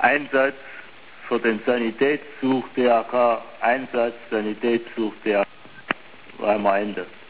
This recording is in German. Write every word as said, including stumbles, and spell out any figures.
Einsatz für den Sanitätssuch D R K, Einsatz Sanitätssuch D R K, Weimar Ende.